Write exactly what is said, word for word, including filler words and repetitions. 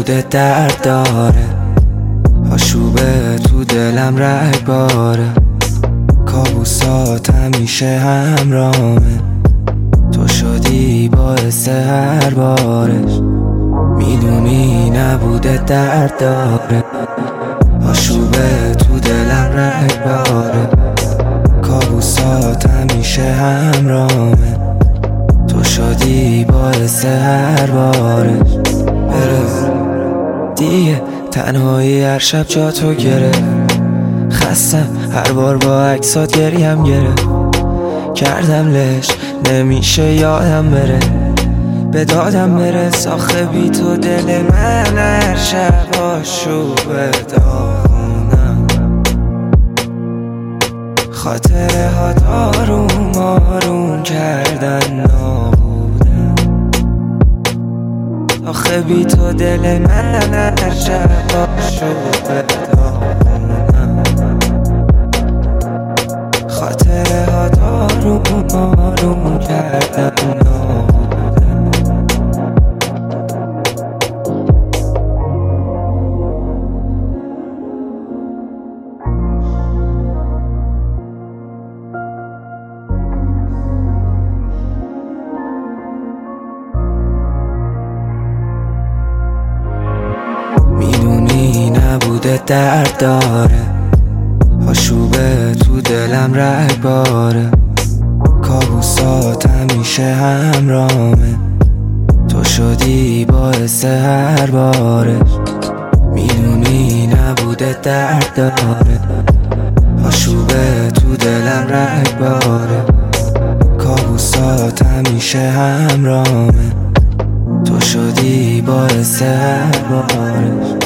نبوده درد داره، آشوبه تو دلم رگباره، کابوسات همیشه همرامه، تو شدی باعث هر بارش. میدونی نبوده درد داره، آشوبه تو دلم رگباره، کابوسات همیشه همرامه، تو شدی باعث هر بارش. بره دیگه تنهایی هر شب جا تو گرفت، خستم هر بار با عکسات گریم گرفت، کردم لش نمیشه یادم بره، به دادم بره ساخه بی تو دل من هر شب آشوبه داغونم، خاطره ها آروم آروم کردن نابودم، آخه بی تو دل من هر شب آشوبه داغونم، خاطره ها آروم آروم کردن نابودم. میدونی نبوده درد داره، آشوبه تو دلم رگباره، کابوسات همیشه همرامه، تو شدی باعث هر بارش. میدونی نبوده درد داره، آشوبه تو دلم رگباره، کابوسات همیشه همرامه، تو شدی باعث هر بارش.